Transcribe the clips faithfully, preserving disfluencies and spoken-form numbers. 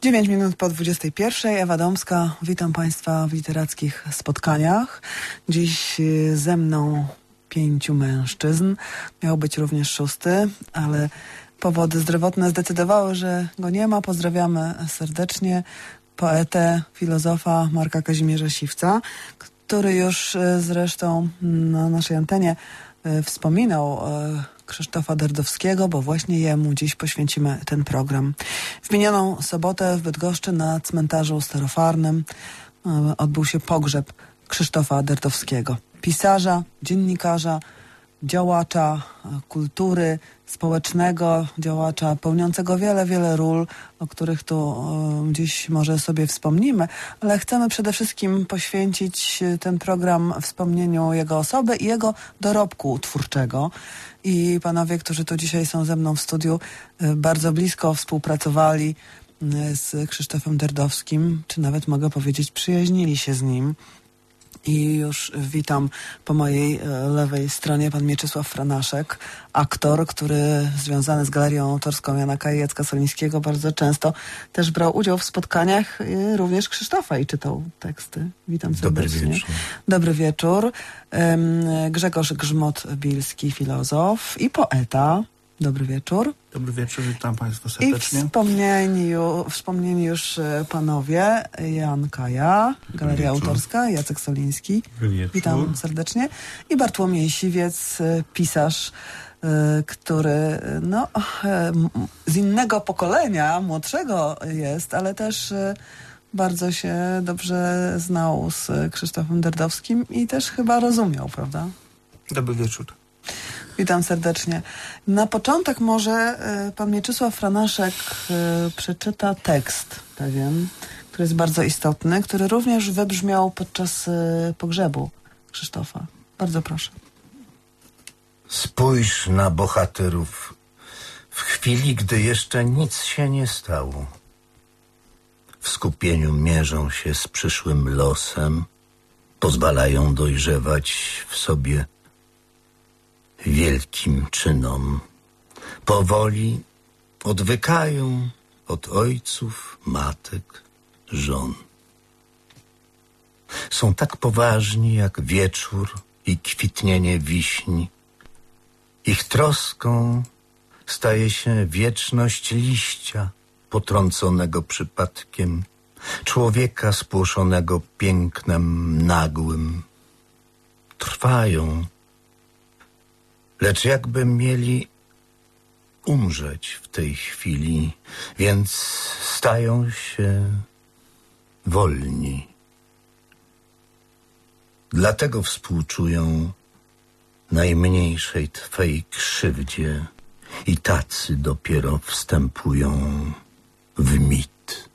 dziewięć minut po dwudziestej pierwszej. Ewa Domska. Witam Państwa w literackich spotkaniach. Dziś ze mną pięciu mężczyzn. Miał być również szósty, ale powody zdrowotne zdecydowały, że go nie ma. Pozdrawiamy serdecznie poetę, filozofa Marka Kazimierza Siwca, który już zresztą na naszej antenie wspominał Krzysztofa Derdowskiego, bo właśnie jemu dziś poświęcimy ten program. W minioną sobotę w Bydgoszczy na cmentarzu starofarnym odbył się pogrzeb Krzysztofa Derdowskiego. Pisarza, dziennikarza, działacza kultury społecznego, działacza pełniącego wiele, wiele ról, o których tu dziś może sobie wspomnimy, ale chcemy przede wszystkim poświęcić ten program wspomnieniu jego osoby i jego dorobku twórczego. I panowie, którzy tu dzisiaj są ze mną w studiu, bardzo blisko współpracowali z Krzysztofem Derdowskim, czy nawet mogę powiedzieć, przyjaźnili się z nim. I już witam po mojej lewej stronie pan Mieczysław Franaszek, aktor, który związany z Galerią Autorską Jana K. i Jacka Solińskiego bardzo często też brał udział w spotkaniach również Krzysztofa i czytał teksty. Witam serdecznie. Dobry wieczór. Dobry wieczór. Grzegorz Grzmot-Bilski, filozof i poeta. Dobry wieczór. Dobry wieczór, witam Państwa serdecznie. I wspomnieni, wspomnieni już panowie Jan Kaja, Galeria Autorska, Jacek Soliński. Witam serdecznie. I Bartłomiej Siwiec, pisarz, który no, z innego pokolenia, młodszego jest, ale też bardzo się dobrze znał z Krzysztofem Derdowskim i też chyba rozumiał, prawda? Dobry wieczór. Witam serdecznie. Na początek może y, pan Mieczysław Franaszek y, przeczyta tekst pewien, który jest bardzo istotny, który również wybrzmiał podczas y, pogrzebu Krzysztofa. Bardzo proszę. Spójrz na bohaterów w chwili, gdy jeszcze nic się nie stało. W skupieniu mierzą się z przyszłym losem, pozwalają dojrzewać w sobie wielkim czynom. Powoli odwykają od ojców, matek, żon. Są tak poważni jak wieczór i kwitnienie wiśni. Ich troską staje się wieczność liścia potrąconego przypadkiem, człowieka spłoszonego pięknem nagłym. Trwają, lecz jakby mieli umrzeć w tej chwili, więc stają się wolni. Dlatego współczują najmniejszej twej krzywdzie i tacy dopiero wstępują w mit.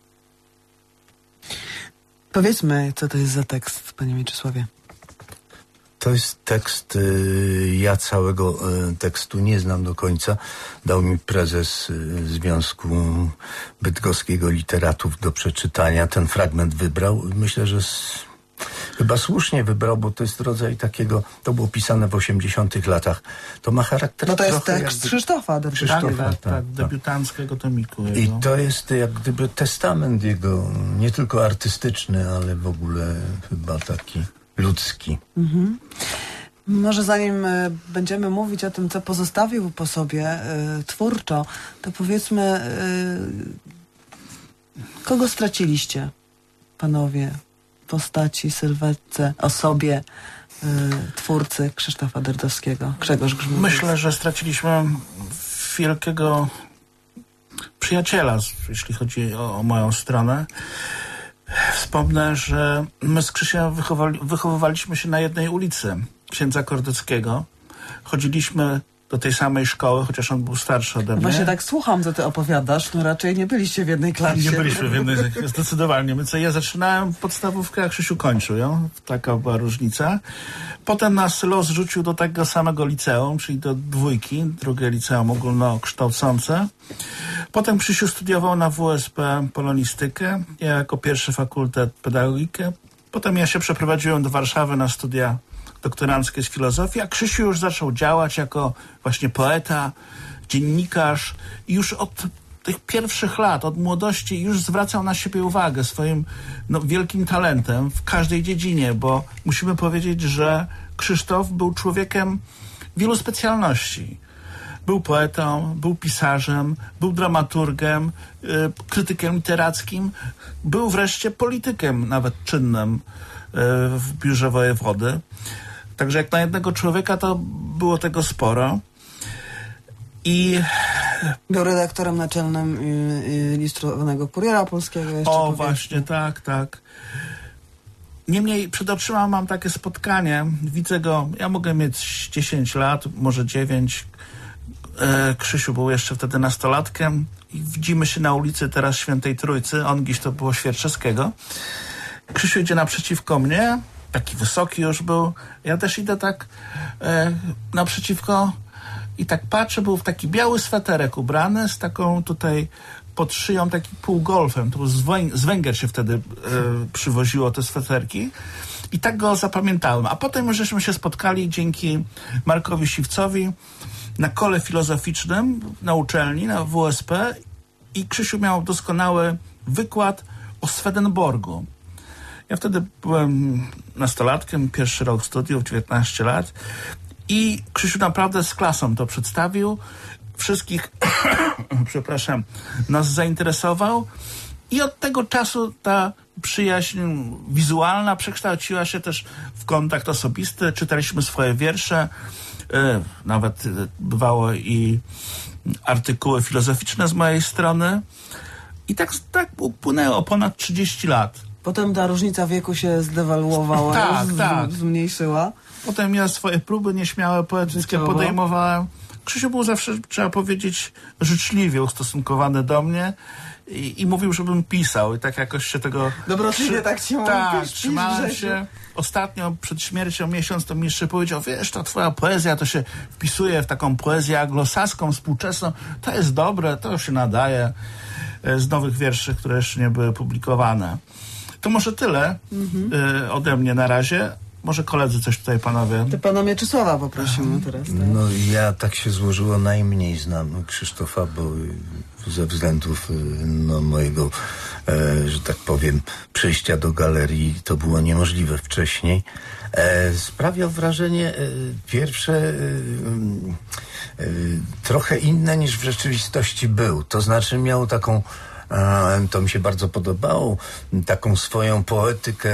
Powiedzmy, co to jest za tekst, panie Mieczysławie. To jest tekst, y, ja całego y, tekstu nie znam do końca. Dał mi prezes y, Związku Bydgoskiego Literatów do przeczytania. Ten fragment wybrał. Myślę, że s, chyba słusznie wybrał, bo to jest rodzaj takiego, to było pisane w osiemdziesiątych latach. To ma charakter... No to jest tekst jakby, Krzysztofa. Krzysztofa, tak, tak, tak, tak, debiutanckiego tomiku. Jego. I to jest jak gdyby testament jego, nie tylko artystyczny, ale w ogóle chyba taki ludzki. Mhm. Może zanim y, będziemy mówić o tym, co pozostawił po sobie y, twórczo, to powiedzmy, y, kogo straciliście, panowie, postaci, sylwetce, osobie y, twórcy Krzysztofa Derdowskiego? Grzegorz Grzmot. Myślę, że straciliśmy wielkiego przyjaciela, jeśli chodzi o, o moją stronę. Wspomnę, że my z Krzysiem wychowali, wychowywaliśmy się na jednej ulicy księdza Kordeckiego. Chodziliśmy do tej samej szkoły, chociaż on był starszy ode mnie. Właśnie tak słucham, co ty opowiadasz. No raczej nie byliście w jednej klasie. Nie byliśmy w jednej, zdecydowanie. My co, ja zaczynałem podstawówkę, a Krzysiu kończył ją. Taka była różnica. Potem nas los rzucił do tego samego liceum, czyli do dwójki, drugie liceum ogólnokształcące. Potem Krzysiu studiował na W S P polonistykę, ja jako pierwszy fakultet pedagogikę. Potem ja się przeprowadziłem do Warszawy na studia doktoranckie z filozofii, a Krzysiu już zaczął działać jako właśnie poeta, dziennikarz i już od tych pierwszych lat, od młodości już zwracał na siebie uwagę swoim no, wielkim talentem w każdej dziedzinie, bo musimy powiedzieć, że Krzysztof był człowiekiem wielu specjalności. Był poetą, był pisarzem, był dramaturgiem, y, krytykiem literackim, był wreszcie politykiem nawet czynnym y, w biurze wojewody. Także jak na jednego człowieka to było tego sporo. I był redaktorem naczelnym y, y, Ilustrowanego Kuriera Polskiego. Jeszcze o, powiedzmy. Właśnie, tak, tak. Niemniej przed oczyma mam takie spotkanie. Widzę go, ja mogę mieć dziesięć lat, może dziewięć. E, Krzysiu był jeszcze wtedy nastolatkiem i widzimy się na ulicy teraz Świętej Trójcy. On gdzieś to było Świerczewskiego. Krzysiu idzie naprzeciwko mnie, taki wysoki już był. Ja też idę tak e, naprzeciwko i tak patrzę, był w taki biały sweterek ubrany z taką tutaj pod szyją taki półgolfem. To z, Węg- z Węgier się wtedy e, przywoziło te sweterki. I tak go zapamiętałem. A potem już żeśmy się spotkali dzięki Markowi Siwcowi na kole filozoficznym na uczelni, na W S P i Krzysiu miał doskonały wykład o Swedenborgu. Ja wtedy byłem nastolatkiem, pierwszy rok studiów, dziewiętnaście lat i Krzysiu naprawdę z klasą to przedstawił. Wszystkich, przepraszam, nas zainteresował i od tego czasu ta przyjaźń wizualna przekształciła się też w kontakt osobisty. Czytaliśmy swoje wiersze, e, nawet bywało i artykuły filozoficzne z mojej strony. I tak, tak upłynęło ponad trzydzieści lat. Potem ta różnica wieku się zdewaluowała, tak, z, tak. zmniejszyła. Potem ja swoje próby nieśmiałe, poetyckie Życiowo. podejmowałem. Krzysiu był zawsze, trzeba powiedzieć, życzliwie ustosunkowany do mnie i, i mówił, żebym pisał. I tak jakoś się tego... Dobrotliwie przy... tak ci mówił. Tak, trzymałem się. Ostatnio przed śmiercią miesiąc to mi jeszcze powiedział, wiesz, ta twoja poezja to się wpisuje w taką poezję anglosaską, współczesną. To jest dobre, to się nadaje z nowych wierszy, które jeszcze nie były publikowane. To może tyle mhm. y, ode mnie na razie. Może koledzy coś tutaj, panowie. Ty pana Mieczysława poprosimy teraz. Tak? No ja tak się złożyło, najmniej znam Krzysztofa, bo ze względów no, mojego, e, że tak powiem, przyjścia do galerii to było niemożliwe wcześniej. E, sprawiał wrażenie e, pierwsze e, e, trochę inne niż w rzeczywistości był. To znaczy miał taką, e, to mi się bardzo podobało, taką swoją poetykę,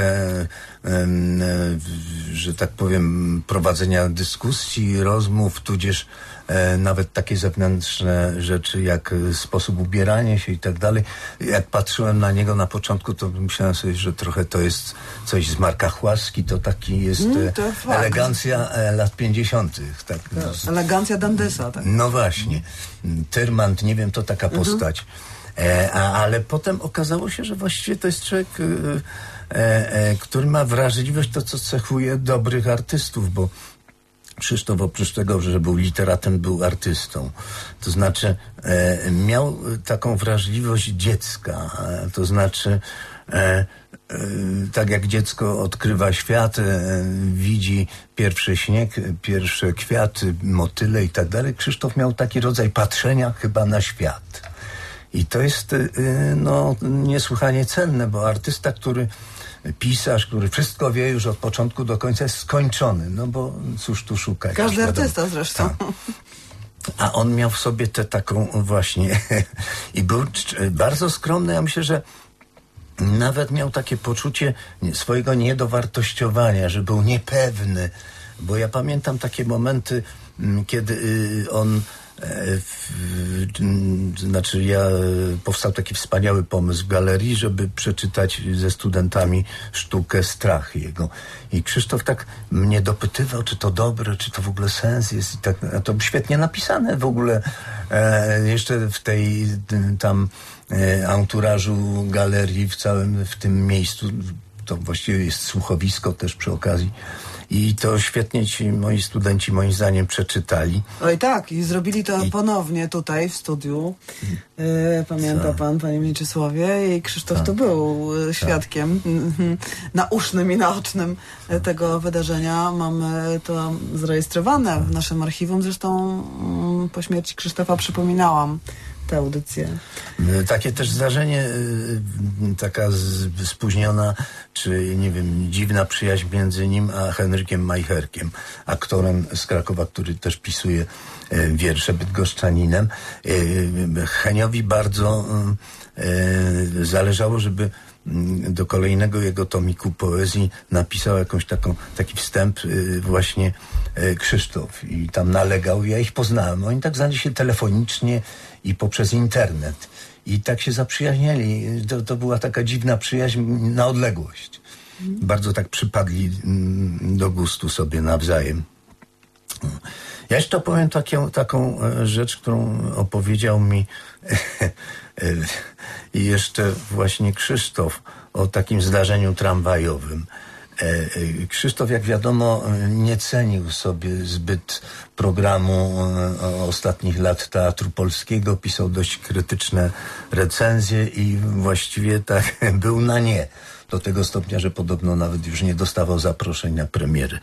że tak powiem, prowadzenia dyskusji, rozmów, tudzież e, nawet takie zewnętrzne rzeczy jak sposób ubierania się i tak dalej. Jak patrzyłem na niego na początku, to myślałem sobie, że trochę to jest coś z Marka Chłaski, to taki jest mm, to elegancja e, lat pięćdziesiątych. Tak, no, elegancja Dandysa. Tak. No właśnie. Tyrmand, nie wiem, to taka mhm. postać. E, a, ale potem okazało się, że właściwie to jest człowiek... E, E, e, który ma wrażliwość, to co cechuje dobrych artystów, bo Krzysztof oprócz tego, że był literatem, był artystą. To znaczy e, miał taką wrażliwość dziecka, e, to znaczy e, e, tak jak dziecko odkrywa świat, e, widzi pierwszy śnieg, pierwsze kwiaty, motyle i tak dalej. Krzysztof miał taki rodzaj patrzenia chyba na świat. I to jest e, no, niesłychanie cenne, bo artysta, który pisarz, który wszystko wie już od początku do końca, jest skończony, no bo cóż tu szukać. Każdy artysta zresztą. Tak. A on miał w sobie tę taką właśnie i był bardzo skromny. Ja myślę, że nawet miał takie poczucie swojego niedowartościowania, że był niepewny, bo ja pamiętam takie momenty, kiedy on W, znaczy ja powstał taki wspaniały pomysł w galerii, żeby przeczytać ze studentami sztukę Strach jego. I Krzysztof tak mnie dopytywał, czy to dobre, czy to w ogóle sens jest. I tak, a to świetnie napisane w ogóle. E, jeszcze w tej tam e, anturażu galerii, w całym w tym miejscu, to właściwie jest słuchowisko też przy okazji. I to świetnie ci moi studenci, moim zdaniem, przeczytali. Oj tak, i zrobili to I... ponownie tutaj w studiu. Yy, pamięta Co? pan, panie Mieczysławie, i Krzysztof tu był świadkiem nausznym i naocznym tego wydarzenia. Mamy to zarejestrowane w naszym archiwum. Zresztą po śmierci Krzysztofa przypominałam te tę audycję. Takie też zdarzenie, taka spóźniona, czy nie wiem, dziwna przyjaźń między nim a Henrykiem Majcherkiem, aktorem z Krakowa, który też pisuje wiersze, bydgoszczaninem. Heniowi bardzo zależało, żeby do kolejnego jego tomiku poezji napisał jakąś taką, taki wstęp właśnie Krzysztof i tam nalegał. Ja ich poznałem. Oni tak znali się telefonicznie i poprzez internet. I tak się zaprzyjaźniali. To, to była taka dziwna przyjaźń na odległość. Bardzo tak przypadli do gustu sobie nawzajem. Ja jeszcze opowiem taką, taką rzecz, którą opowiedział mi i jeszcze właśnie Krzysztof o takim zdarzeniu tramwajowym. Krzysztof, jak wiadomo, nie cenił sobie zbyt programu ostatnich lat Teatru Polskiego, pisał dość krytyczne recenzje i właściwie tak był na nie. Do tego stopnia, że podobno nawet już nie dostawał zaproszeń na premiery.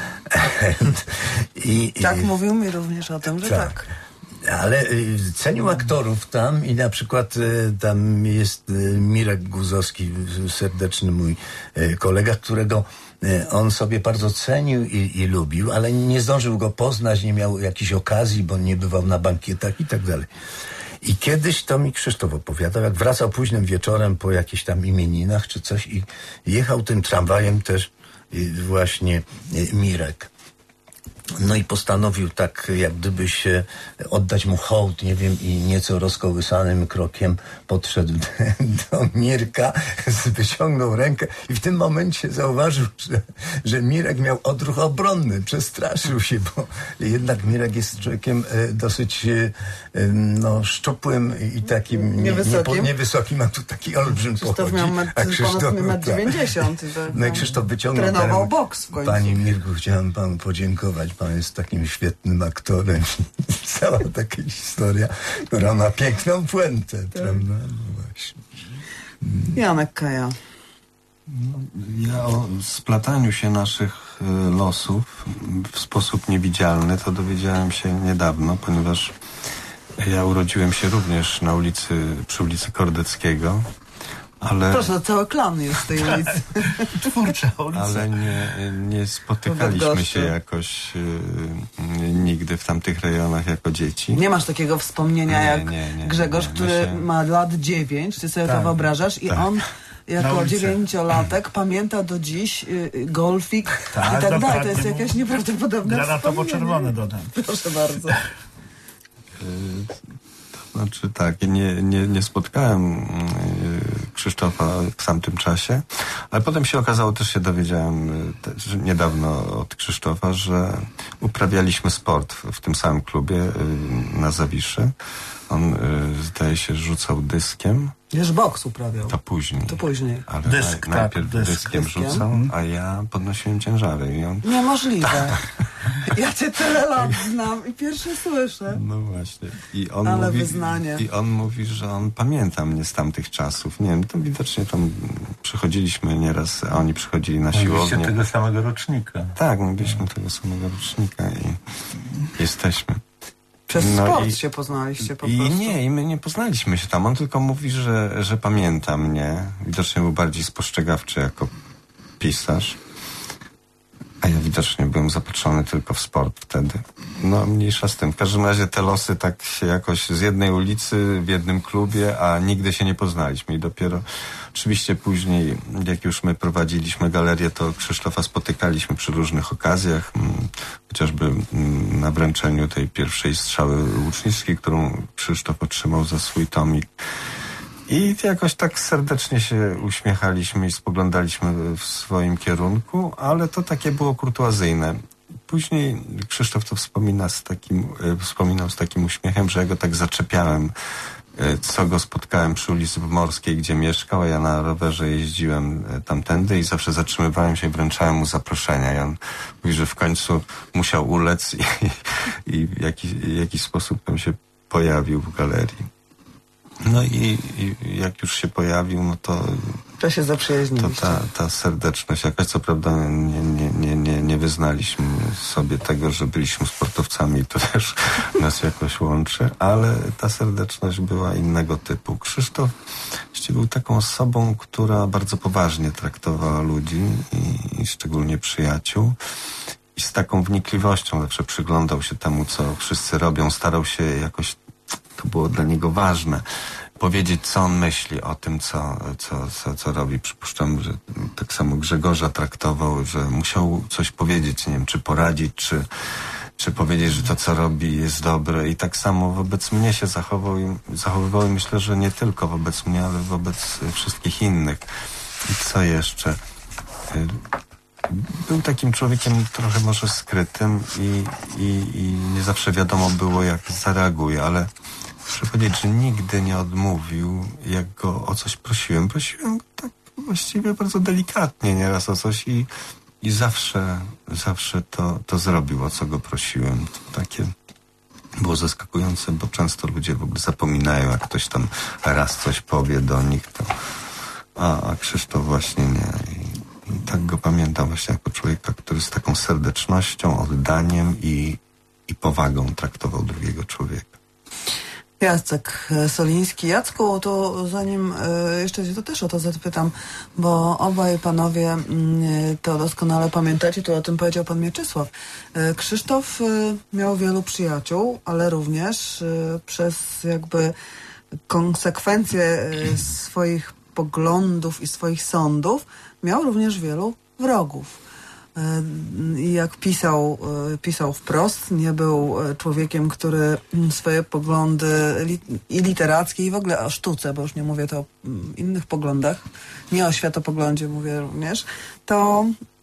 I, tak i, mówił mi również o tym, że tak. tak. Ale y, cenił aktorów tam i na przykład y, tam jest y, Mirek Guzowski, serdeczny mój y, kolega, którego y, on sobie bardzo cenił i, i lubił, ale nie zdążył go poznać, nie miał jakiejś okazji, bo nie bywał na bankietach i tak dalej. I kiedyś to mi Krzysztof opowiadał, jak wracał późnym wieczorem po jakichś tam imieninach czy coś i jechał tym tramwajem też y, właśnie y, Mirek. No i postanowił tak, jak gdyby się oddać mu hołd, nie wiem, i nieco rozkołysanym krokiem podszedł do Mirka, wyciągnął rękę i w tym momencie zauważył, że, że Mirek miał odruch obronny, przestraszył się, bo jednak Mirek jest człowiekiem dosyć no, szczupłym i takim niewysokim, nie, nie, niewysokim, a tu taki olbrzym Krzysztof miał met, a Krzysztof ponad metr dziewięćdziesiąt. No i Krzysztof wyciągnął trenował boks w końcu. Panie Mirku, chciałem panu podziękować. Pan jest takim świetnym aktorem. Cała taka historia, która ma piękną puentę, tak. Prawda? No właśnie. Janek Kaja. Ja o splataniu się naszych losów w sposób niewidzialny to dowiedziałem się niedawno, ponieważ ja urodziłem się również na ulicy, przy ulicy Kordeckiego. Ale, proszę, cały klan jest w tej ulicy. Twórcza ulica. Ale nie, nie spotykaliśmy się jakoś y, nigdy w tamtych rejonach jako dzieci. Nie masz takiego wspomnienia nie, jak nie, nie, Grzegorz, nie, nie. który się... ma lat dziewięć, ty sobie tak, to wyobrażasz, i tak. on jako dziewięciolatek pamięta do dziś y, golfik tak, i tak dalej. To jest jakaś nieprawdopodobna granatowo-czerwony dodam. Proszę bardzo. Znaczy tak, nie, nie, nie spotkałem Krzysztofa w tamtym czasie, ale potem się okazało, też się dowiedziałem też niedawno od Krzysztofa, że uprawialiśmy sport w, w tym samym klubie na Zawiszy. On zdaje się rzucał dyskiem. Wiesz, boks uprawiał. To później. To później. Ale Dysk, naj, najpierw tak, dysk, dyskiem dyskiem. rzucał, a ja podnosiłem ciężary. I on... Niemożliwe. Ja cię tyle lat znam i pierwszy słyszę. No właśnie. I on Ale mówi, wyznanie. I on mówi, że on pamięta mnie z tamtych czasów. Nie wiem, to widocznie tam przychodziliśmy nieraz, a oni przychodzili na siłownię. Byliście tego samego rocznika. Tak, my byliśmy tego samego rocznika i jesteśmy. Przez no sport i, się poznaliście po i prostu. Nie, i my nie poznaliśmy się tam. On tylko mówi, że, że pamięta mnie. Widocznie był bardziej spostrzegawczy jako pisarz. A ja widocznie byłem zapatrzony tylko w sport wtedy. No mniejsza z tym. W każdym razie te losy tak się jakoś z jednej ulicy, w jednym klubie, a nigdy się nie poznaliśmy. I dopiero oczywiście później, jak już my prowadziliśmy galerię, to Krzysztofa spotykaliśmy przy różnych okazjach. Chociażby na wręczeniu tej pierwszej strzały łuczniczki, którą Krzysztof otrzymał za swój tomik. I jakoś tak serdecznie się uśmiechaliśmy i spoglądaliśmy w swoim kierunku, ale to takie było kurtuazyjne. Później Krzysztof to wspomina z takim, wspominał z takim uśmiechem, że ja go tak zaczepiałem, co go spotkałem przy ulicy Morskiej, gdzie mieszkał, a ja na rowerze jeździłem tamtędy i zawsze zatrzymywałem się i wręczałem mu zaproszenia. I on mówi, że w końcu musiał ulec i, i w jakiś, jakiś sposób tam się pojawił w galerii. No i, i jak już się pojawił, no to To się To zaprzyjaźniliście. ta, ta serdeczność jakaś, co prawda nie, nie, nie, nie, nie wyznaliśmy sobie tego, że byliśmy sportowcami, to też nas jakoś łączy, ale ta serdeczność była innego typu. Krzysztof był taką osobą, która bardzo poważnie traktowała ludzi i, i szczególnie przyjaciół. I z taką wnikliwością zawsze przyglądał się temu, co wszyscy robią, starał się jakoś, to było dla niego ważne, powiedzieć, co on myśli o tym, co, co, co, co robi. Przypuszczam, że tak samo Grzegorza traktował, że musiał coś powiedzieć, nie wiem, czy poradzić, czy, czy powiedzieć, że to, co robi, jest dobre. I tak samo wobec mnie się zachował i, zachowywał i myślę, że nie tylko wobec mnie, ale wobec wszystkich innych. I co jeszcze? Był takim człowiekiem trochę może skrytym i, i, i nie zawsze wiadomo było, jak zareaguje, ale muszę powiedzieć, że nigdy nie odmówił, jak go o coś prosiłem. Prosiłem go tak właściwie bardzo delikatnie nieraz o coś i, i zawsze, zawsze to, to zrobił, o co go prosiłem. To takie było zaskakujące, bo często ludzie w ogóle zapominają, jak ktoś tam raz coś powie do nich, to, a, a Krzysztof właśnie nie. I, i tak go pamiętam właśnie jako człowieka, który z taką serdecznością, oddaniem i, i powagą traktował drugiego człowieka. Jacek Soliński. Jacku, to zanim y, jeszcze cię to też o to zapytam, bo obaj panowie y, to doskonale pamiętacie, to o tym powiedział pan Mieczysław. Y, Krzysztof y, miał wielu przyjaciół, ale również y, przez jakby konsekwencje y, swoich poglądów i swoich sądów miał również wielu wrogów. I jak pisał, pisał wprost, nie był człowiekiem, który swoje poglądy i literackie, i w ogóle o sztuce, bo już nie mówię to o innych poglądach, nie o światopoglądzie mówię również, to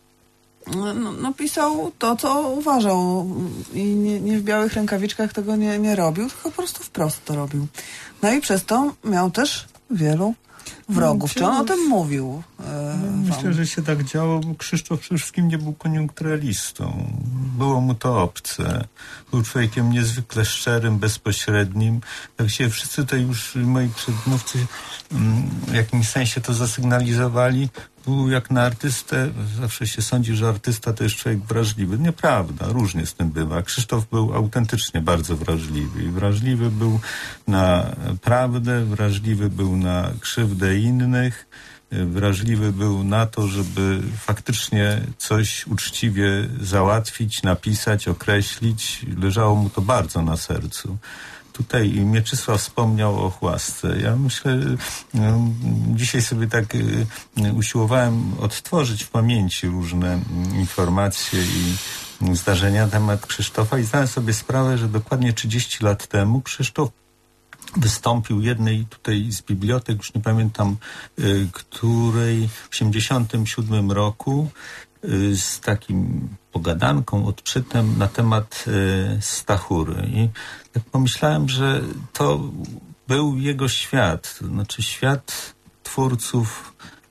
no, no, pisał to, co uważał i nie, nie w białych rękawiczkach tego nie, nie robił, tylko po prostu wprost to robił. No i przez to miał też wielu wrogów. Czy on o tym mówił? E, Myślę, że się tak działo, bo Krzysztof przede wszystkim nie był koniunkturalistą. Było mu to obce. Był człowiekiem niezwykle szczerym, bezpośrednim. Tak się wszyscy tutaj już moi przedmówcy w jakimś sensie to zasygnalizowali. Był jak na artystę, zawsze się sądzi, że artysta to jest człowiek wrażliwy. Nieprawda, różnie z tym bywa. Krzysztof był autentycznie bardzo wrażliwy. I wrażliwy był na prawdę, wrażliwy był na krzywdę innych, wrażliwy był na to, żeby faktycznie coś uczciwie załatwić, napisać, określić. Leżało mu to bardzo na sercu. Tutaj Mieczysław wspomniał o Chłasce. Ja myślę, no, dzisiaj sobie tak y, usiłowałem odtworzyć w pamięci różne informacje i zdarzenia na temat Krzysztofa i zdałem sobie sprawę, że dokładnie trzydzieści lat temu Krzysztof wystąpił jednej tutaj z bibliotek, już nie pamiętam y, której, w osiemdziesiątym siódmym roku y, z takim pogadanką, odczytem na temat y, Stachury. I tak pomyślałem, że to był jego świat, to znaczy świat twórców,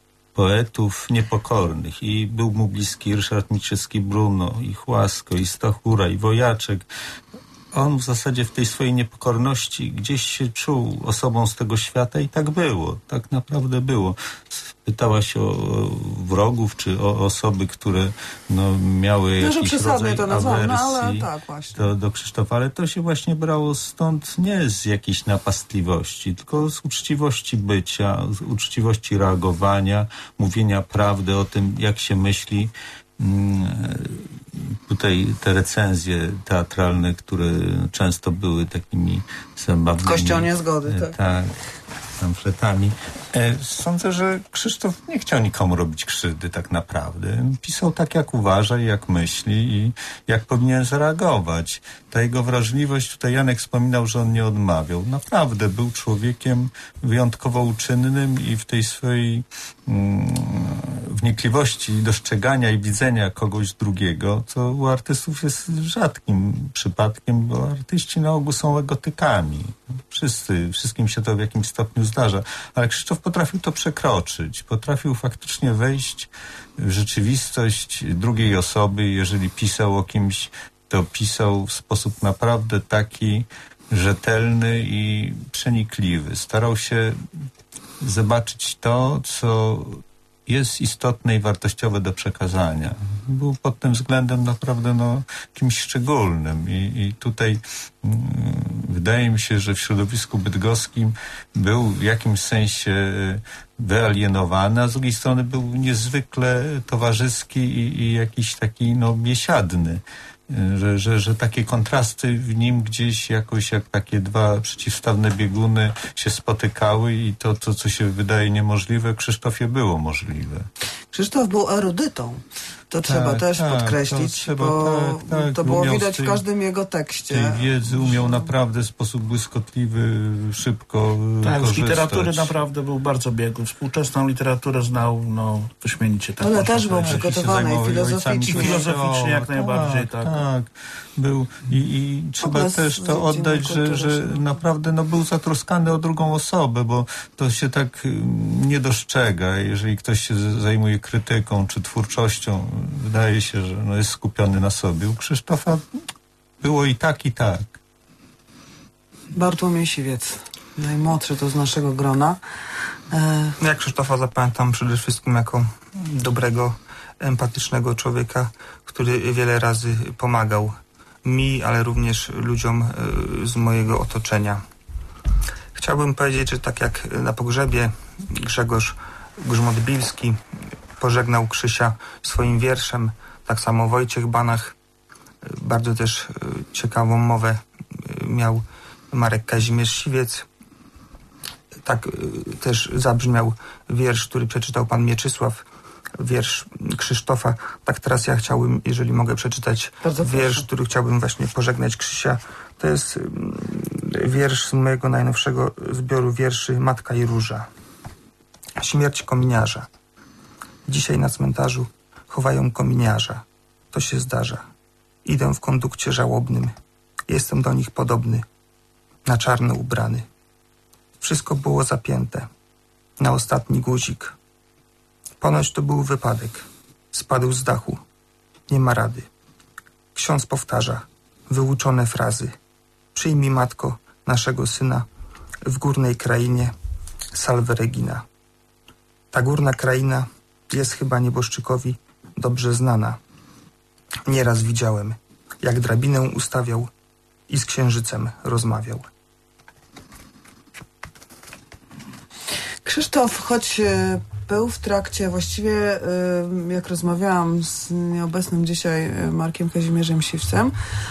poetów niepokornych. I był mu bliski Ryszard Mickiewicz-Bruno, i Chłasko, i Stachura, i Wojaczek. On w zasadzie w tej swojej niepokorności gdzieś się czuł osobą z tego świata i tak było. Tak naprawdę było. Pytałaś o wrogów, czy o osoby, które no, miały no, jakiś rodzaj to nazwałem, awersji no, ale tak, właśnie. do, do Krzysztofa. Ale to się właśnie brało stąd nie z jakiejś napastliwości, tylko z uczciwości bycia, z uczciwości reagowania, mówienia prawdy o tym, jak się myśli. Tutaj te recenzje teatralne, które często były takimi zabawnymi... Kościoł niezgody, tak. Tak, pamfletami. Sądzę, że Krzysztof nie chciał nikomu robić krzywdy tak naprawdę. Pisał tak, jak uważa i jak myśli i jak powinien zareagować. Ta jego wrażliwość, tutaj Janek wspominał, że on nie odmawiał. Naprawdę był człowiekiem wyjątkowo uczynnym i w tej swojej mm, wnikliwości dostrzegania i widzenia kogoś drugiego, co u artystów jest rzadkim przypadkiem, bo artyści na ogół są egotykami. Wszyscy, wszystkim się to w jakimś stopniu zdarza. Ale Krzysztof potrafił to przekroczyć. Potrafił faktycznie wejść w rzeczywistość drugiej osoby. Jeżeli pisał o kimś, to pisał w sposób naprawdę taki rzetelny i przenikliwy. Starał się zobaczyć to, co jest istotne i wartościowe do przekazania. Był pod tym względem naprawdę no, kimś szczególnym i, i tutaj mm, wydaje mi się, że w środowisku bydgoskim był w jakimś sensie wyalienowany, a z drugiej strony był niezwykle towarzyski i, i jakiś taki no, biesiadny. Że, że, że takie kontrasty w nim gdzieś jakoś jak takie dwa przeciwstawne bieguny się spotykały i to, to co się wydaje niemożliwe, w Krzysztofie było możliwe. Krzysztof był erudytą. To trzeba tak, też tak, podkreślić, to trzeba, bo tak, tak, to było umiał widać tej, w każdym jego tekście. Tej wiedzy umiał naprawdę w sposób błyskotliwy, szybko tak, korzystać. z literatury naprawdę był bardzo biegły. Współczesną literaturę znał no, wyśmienicie. Tak ale też był tak, przygotowany i filozoficznie. I filozoficznie jak najbardziej, tak. Tak, tak. Był i, i trzeba też to oddać, że, że naprawdę no, był zatroskany o drugą osobę, bo to się tak nie dostrzega. Jeżeli ktoś się zajmuje krytyką czy twórczością, wydaje się, że no, jest skupiony na sobie. U Krzysztofa było i tak, i tak. Bartłomiej Siwiec, najmłodszy to z naszego grona. E... Ja Krzysztofa zapamiętam przede wszystkim jako dobrego, empatycznego człowieka, który wiele razy pomagał mi, ale również ludziom z mojego otoczenia. Chciałbym powiedzieć, że tak jak na pogrzebie Grzegorz Grzmot-Bilski pożegnał Krzysia swoim wierszem, tak samo Wojciech Banach. Bardzo też ciekawą mowę miał Marek Kazimierz-Siwiec. Tak też zabrzmiał wiersz, który przeczytał pan Mieczysław, wiersz Krzysztofa. Tak teraz ja chciałbym, jeżeli mogę przeczytać Bardzo wiersz, proszę. który chciałbym właśnie pożegnać Krzysia. To jest wiersz z mojego najnowszego zbioru wierszy Matka i Róża. Śmierć kominiarza. Dzisiaj na cmentarzu chowają kominiarza. To się zdarza. Idę w kondukcie żałobnym. Jestem do nich podobny. Na czarno ubrany. Wszystko było zapięte. Na ostatni guzik. Ponoć to był wypadek. Spadł z dachu. Nie ma rady. Ksiądz powtarza. Wyuczone frazy. Przyjmij, matko, naszego syna w górnej krainie. Salve Regina. Ta górna kraina jest chyba nieboszczykowi dobrze znana. Nieraz widziałem, jak drabinę ustawiał i z księżycem rozmawiał. Krzysztof, choć był w trakcie, właściwie jak rozmawiałam z nieobecnym dzisiaj Markiem Kazimierzem Siwcem,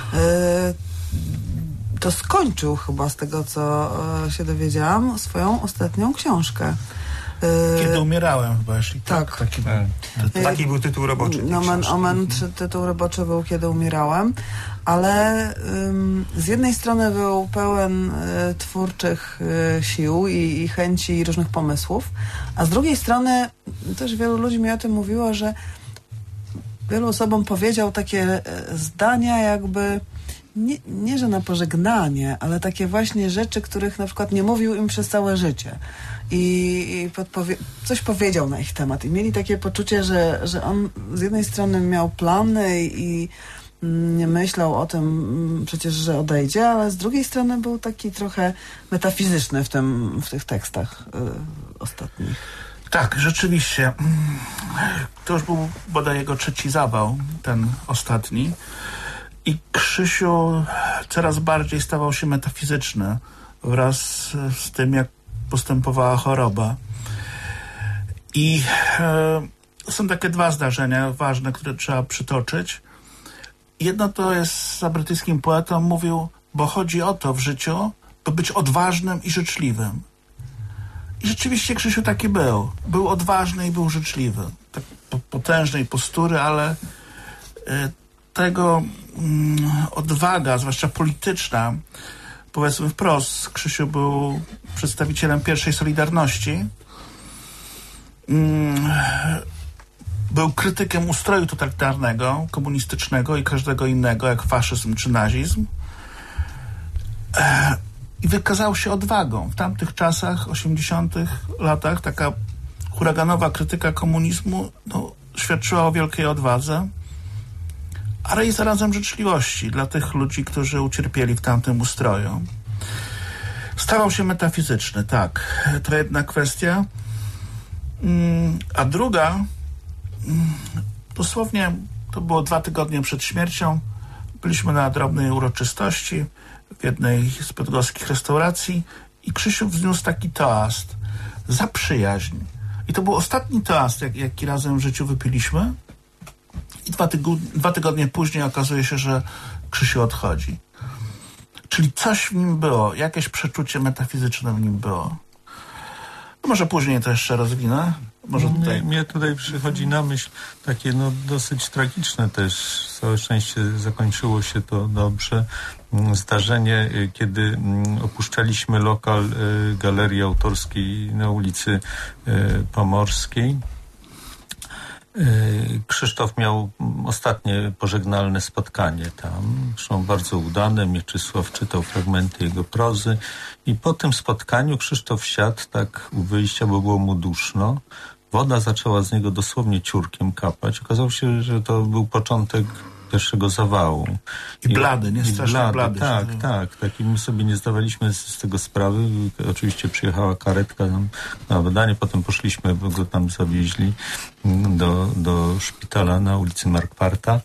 to skończył chyba, z tego co się dowiedziałam, swoją ostatnią książkę. Kiedy umierałem chyba, jeśli tak. Tak. Taki, tak. Taki był tytuł roboczy. Nomen omen, tytuł roboczy był Kiedy umierałem, ale ym, z jednej strony był pełen y, twórczych y, sił i, i chęci i różnych pomysłów, a z drugiej strony też wielu ludzi mi o tym mówiło, że wielu osobom powiedział takie y, zdania jakby nie, nie, że na pożegnanie, ale takie właśnie rzeczy, których na przykład nie mówił im przez całe życie. I, i podpowie- coś powiedział na ich temat. I mieli takie poczucie, że, że on z jednej strony miał plany i nie myślał o tym przecież, że odejdzie, ale z drugiej strony był taki trochę metafizyczny w, tym, w tych tekstach y, ostatnich. Tak, rzeczywiście. To już był bodaj jego trzeci zawał, ten ostatni. I Krzysiu coraz bardziej stawał się metafizyczny wraz z tym, jak postępowała choroba. I e, są takie dwa zdarzenia ważne, które trzeba przytoczyć. Jedno to jest za brytyjskim poetą, mówił, bo chodzi o to w życiu, by być odważnym i życzliwym. I rzeczywiście Krzysiu taki był. Był odważny i był życzliwy. Tak potężnej postury, ale e, tego mm, odwaga, zwłaszcza polityczna, powiedzmy wprost, Krzysiu był przedstawicielem pierwszej Solidarności. Mm, był krytykiem ustroju totalitarnego, komunistycznego i każdego innego, jak faszyzm czy nazizm. E, I wykazał się odwagą. W tamtych czasach, osiemdziesiątych latach, taka huraganowa krytyka komunizmu no, świadczyła o wielkiej odwadze, ale i zarazem życzliwości dla tych ludzi, którzy ucierpieli w tamtym ustroju. Stawał się metafizyczny, tak. To jedna kwestia. A druga, dosłownie to było dwa tygodnie przed śmiercią. Byliśmy na drobnej uroczystości w jednej z bydgoskich restauracji i Krzysiu wzniósł taki toast za przyjaźń. I to był ostatni toast, jak, jaki razem w życiu wypiliśmy. I dwa, tygu, dwa tygodnie później okazuje się, że Krzysiu odchodzi. Czyli coś w nim było, jakieś przeczucie metafizyczne w nim było. No może później to jeszcze rozwinę. Może tutaj... Mnie, mnie tutaj przychodzi na myśl takie no, dosyć tragiczne też. Całe szczęście zakończyło się to dobrze. Zdarzenie, kiedy opuszczaliśmy lokal Galerii Autorskiej na ulicy Pomorskiej. Krzysztof miał ostatnie pożegnalne spotkanie tam, zresztą bardzo udane. Mieczysław czytał fragmenty jego prozy i po tym spotkaniu Krzysztof siadł tak u wyjścia, bo było mu duszno. Woda zaczęła z niego dosłownie ciurkiem kapać. Okazało się, że to był początek pierwszego zawału. I blady, nie? Strasznie blady. blady. Tak, się... tak, tak. I my sobie nie zdawaliśmy z, z tego sprawy. Oczywiście przyjechała karetka tam na badanie, potem poszliśmy, bo go tam zawieźli do, do szpitala na ulicy Markwarta.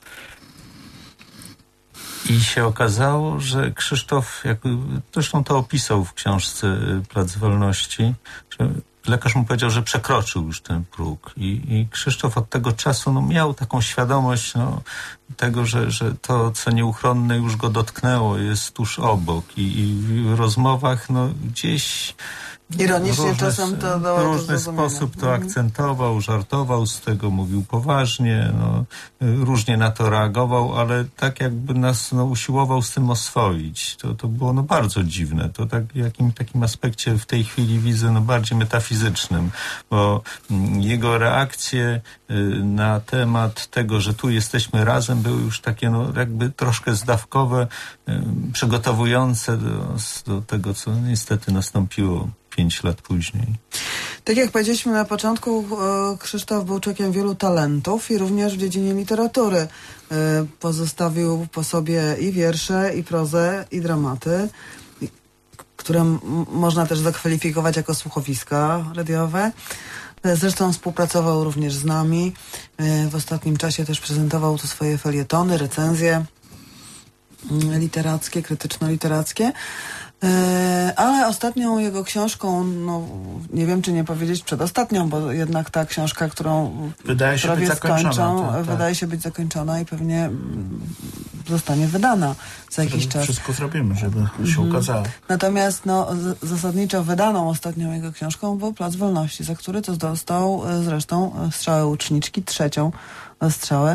I się okazało, że Krzysztof, jakby, zresztą to opisał w książce Plac Wolności, że lekarz mu powiedział, że przekroczył już ten próg. I, i Krzysztof od tego czasu no, miał taką świadomość no, tego, że, że to, co nieuchronne już go dotknęło, jest tuż obok. I, i w rozmowach no, gdzieś... Ironicznie różny, czasem to dało w różny to sposób to mhm. akcentował, żartował z tego, mówił poważnie, no, różnie na to reagował, ale tak jakby nas no, usiłował z tym oswoić. To, to było no, bardzo dziwne. To tak w jakim takim aspekcie w tej chwili widzę no, bardziej metafizycznym, bo mm, jego reakcje y, na temat tego, że tu jesteśmy razem, były już takie no, jakby troszkę zdawkowe, y, przygotowujące do, do tego, co niestety nastąpiło pięć lat później. Tak jak powiedzieliśmy na początku, Krzysztof był człowiekiem wielu talentów i również w dziedzinie literatury. Pozostawił po sobie i wiersze, i prozę, i dramaty, które m- można też zakwalifikować jako słuchowiska radiowe. Zresztą współpracował również z nami. W ostatnim czasie też prezentował tu swoje felietony, recenzje literackie, krytyczno-literackie. Ale ostatnią jego książką, no nie wiem czy nie powiedzieć przedostatnią, bo jednak ta książka, którą wydaje się prawie być zakończona, skończą, tak, tak. wydaje się być zakończona i pewnie zostanie wydana za jakiś czas. Wszystko zrobimy, żeby mhm. się ukazało. Natomiast no, z- zasadniczo wydaną ostatnią jego książką był Plac Wolności, za który to dostał zresztą strzałę łuczniczki, trzecią strzałę.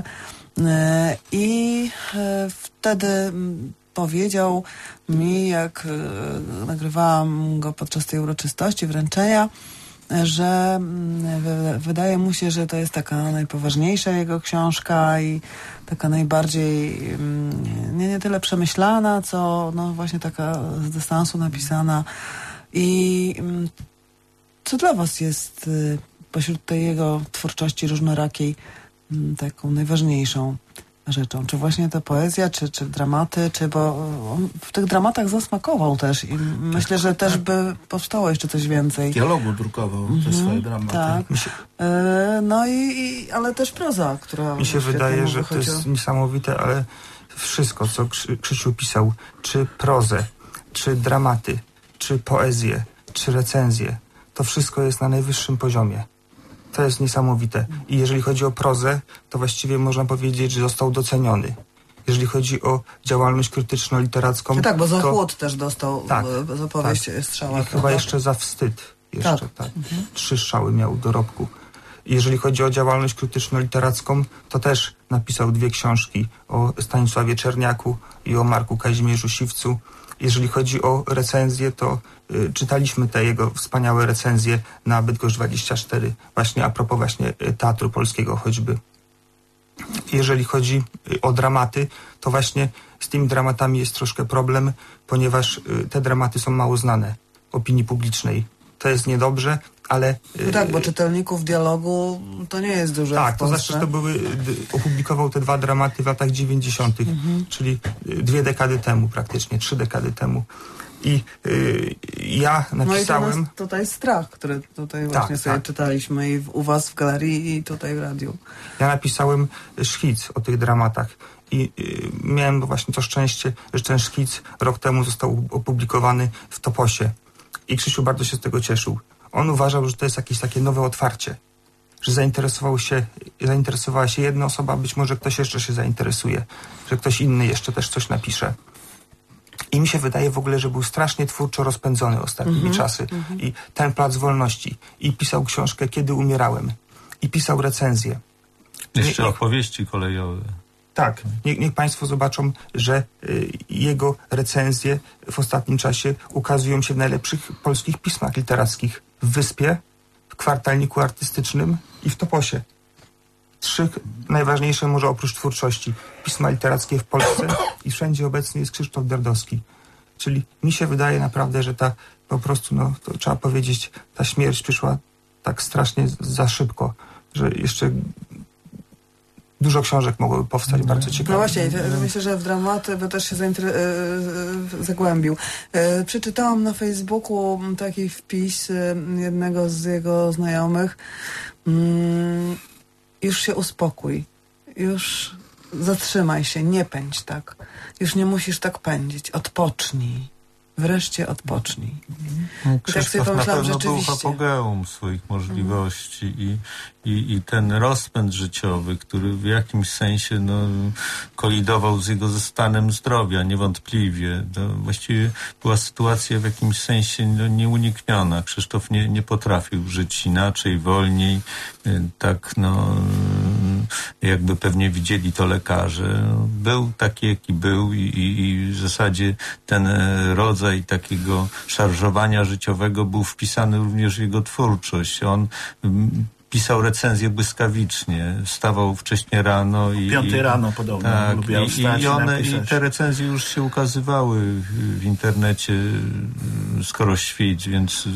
I wtedy powiedział mi, jak y, nagrywałam go podczas tej uroczystości wręczenia, że y, wydaje mu się, że to jest taka najpoważniejsza jego książka i taka najbardziej y, nie, nie tyle przemyślana, co no właśnie taka z dystansu napisana. I y, co dla was jest y, pośród tej jego twórczości różnorakiej y, taką najważniejszą rzeczą? Czy właśnie ta poezja, czy, czy dramaty, czy bo on w tych dramatach zasmakował też i myślę, że też by powstało jeszcze coś więcej. W dialogu drukował mm-hmm, te swoje dramaty. Tak. Się, e, no i, i, ale też proza, która... mi się wydaje, że to jest niesamowite, ale wszystko, co Krzy, Krzysiu pisał, czy prozę, czy dramaty, czy poezję, czy recenzję, to wszystko jest na najwyższym poziomie. To jest niesamowite. I jeżeli chodzi o prozę, to właściwie można powiedzieć, że został doceniony. Jeżeli chodzi o działalność krytyczno-literacką... No tak, bo za to... chłód też dostał tak, za powieść tak. strzała. I chyba jeszcze za wstyd. Jeszcze, tak. tak. Mhm. Trzy strzały miał w dorobku. Jeżeli chodzi o działalność krytyczno-literacką, to też napisał dwie książki o Stanisławie Czerniaku i o Marku Kazimierzu Siwcu. Jeżeli chodzi o recenzję, to y, czytaliśmy te jego wspaniałe recenzje na Bydgoszcz dwadzieścia cztery, właśnie a propos właśnie y, Teatru Polskiego choćby. Jeżeli chodzi y, o dramaty, to właśnie z tymi dramatami jest troszkę problem, ponieważ y, te dramaty są mało znane opinii publicznej. To jest niedobrze, ale... No tak, bo czytelników dialogu to nie jest dużo. Tak, to znaczy, że to były, opublikował te dwa dramaty w latach dziewięćdziesiątych, mhm. czyli dwie dekady temu praktycznie, trzy dekady temu. I y, ja napisałem... No i to nas tutaj strach, który tutaj właśnie Tak, sobie tak. czytaliśmy i w, u was w galerii i tutaj w radiu. Ja napisałem szkic o tych dramatach i y, miałem właśnie to szczęście, że ten szkic rok temu został opublikowany w Toposie i Krzysiu bardzo się z tego cieszył. On uważał, że to jest jakieś takie nowe otwarcie, że zainteresował się, zainteresowała się jedna osoba, być może ktoś jeszcze się zainteresuje, że ktoś inny jeszcze też coś napisze. I mi się wydaje w ogóle, że był strasznie twórczo rozpędzony ostatnimi Mm-hmm, czasy. mm-hmm. I ten Plac Wolności. I pisał książkę Kiedy umierałem. I pisał recenzję. Jeszcze Nie- opowieści kolejowe. Tak, niech, niech Państwo zobaczą, że y, jego recenzje w ostatnim czasie ukazują się w najlepszych polskich pismach literackich. W Wyspie, w Kwartalniku Artystycznym i w Toposie. Trzy najważniejsze może oprócz twórczości pisma literackie w Polsce i wszędzie obecny jest Krzysztof Derdowski. Czyli mi się wydaje naprawdę, że ta po prostu, no to trzeba powiedzieć, ta śmierć przyszła tak strasznie za szybko, że jeszcze dużo książek mogłoby powstać bardzo ciekawych. No właśnie, to- myślę, że w dramaty by też się zainter- e, e, zagłębił. E, Przeczytałam na Facebooku taki wpis e, jednego z jego znajomych. Mm, już się uspokój. Już zatrzymaj się, nie pędź tak. Już nie musisz tak pędzić. Odpocznij. Wreszcie odpocznij. No, tak sobie Krzysztof na pomyślałam, pewno był w rzeczywiście. apogeum swoich możliwości i, i, i ten rozpęd życiowy, który w jakimś sensie no, kolidował z jego stanem zdrowia, niewątpliwie. To właściwie była sytuacja w jakimś sensie no, nieunikniona. Krzysztof nie, nie potrafił żyć inaczej, wolniej. Y, Tak, no, y, jakby pewnie widzieli to lekarze. Był taki, jaki był i, i, i w zasadzie ten e, rodzaj takiego szarżowania życiowego był wpisany również w jego twórczość. On mm, pisał recenzje błyskawicznie, wstawał wcześnie rano i... Piątej i, rano podobno tak, lubiał i, wstać i, i one, napisać. i te recenzje już się ukazywały w, w internecie y, skoro świt, więc y,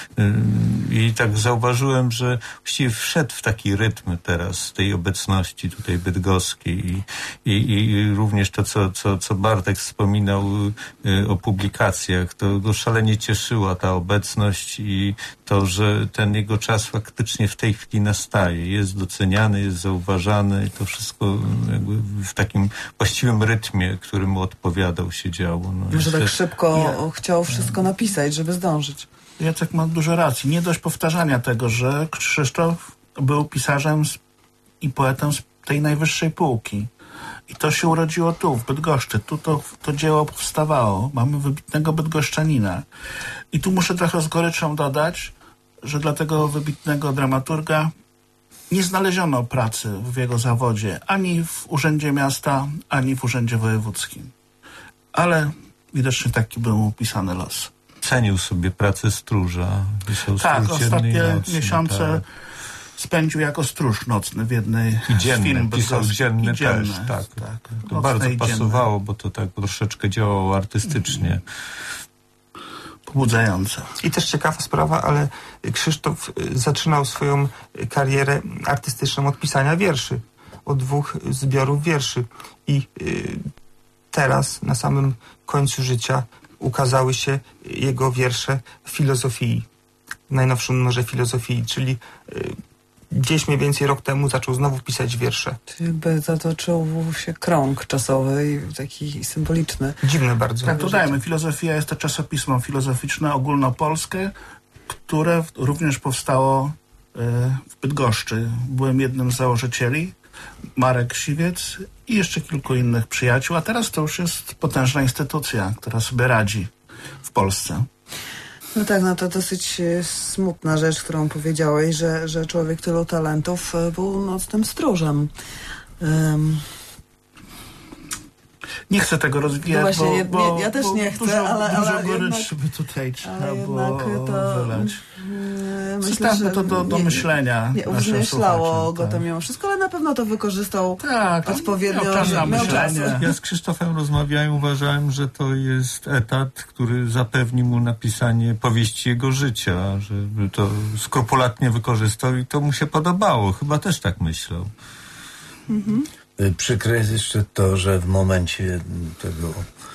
y, i tak zauważyłem, że właściwie wszedł w taki rytm teraz tej obecności tutaj bydgoskiej i, i, i również to, co, co, co Bartek wspominał y, o publikacjach, to go szalenie cieszyła ta obecność i to, że ten jego czas faktycznie w tej chwili nastaje, jest doceniany, jest zauważany i to wszystko jakby w takim właściwym rytmie, który mu odpowiadał, się działo. No, Może tak jest- szybko chciał wszystko napisać, żeby zdążyć. Jacek ma dużo racji. Nie dość powtarzania tego, że Krzysztof był pisarzem z, i poetą z tej najwyższej półki. I to się urodziło tu, w Bydgoszczy. Tu to, to dzieło powstawało. Mamy wybitnego bydgoszczanina. I tu muszę trochę z goryczą dodać, że dla tego wybitnego dramaturga nie znaleziono pracy w jego zawodzie ani w Urzędzie Miasta, ani w Urzędzie Wojewódzkim. Ale widocznie taki był mu pisany los. Cenił sobie pracę stróża. Pisał Tak, stróż dzienny i ostatnie nocny, miesiące tak. spędził jako stróż nocny w jednej I z dzienny, firm pisał bydgoskich. dzienny I dzienne, też, tak. tak. To Nocne bardzo i dzienne. pasowało, bo to tak troszeczkę działało artystycznie. Pobudzające. I też ciekawa sprawa, ale Krzysztof y, zaczynał swoją y, karierę artystyczną od pisania wierszy. Od dwóch zbiorów wierszy. I y, teraz, na samym końcu życia, ukazały się jego wiersze w filozofii. W najnowszym numerze filozofii, czyli y, gdzieś mniej więcej rok temu zaczął znowu pisać wiersze. Czyli jakby zatoczył się krąg czasowy i taki symboliczny. Dziwne bardzo. Tak, dodajmy, Filozofia jest to czasopismo filozoficzne ogólnopolskie, które w- również powstało e, w Bydgoszczy. Byłem jednym z założycieli, Marek Siwiec i jeszcze kilku innych przyjaciół, a teraz to już jest potężna instytucja, która sobie radzi w Polsce. No tak, no to dosyć e, smutna rzecz, którą powiedziałeś, że, że człowiek tylu talentów e, był nocnym stróżem. Um, Nie chcę tego rozwijać, No właśnie, bo, nie- bo, nie- ja też bo nie chcę, dużo, ale- dużo ale goryczy jednak- by tutaj trzeba ale było jednak to- wylać. e, myślę, Zostawmy że to do, do nie- myślenia Nie naszym uwzmyślało słuchaczom, go to tak. mimo wszystko, ale na pewno to wykorzystał Tak, on odpowiednio, miał czas że na miał czas. myślenie. Ja z Krzysztofem rozmawiałem, uważałem, że to jest etat, który zapewni mu napisanie powieści jego życia, że to skrupulatnie wykorzystał i to mu się podobało. Chyba też tak myślał. Y, Przykre jest jeszcze to, że w momencie tego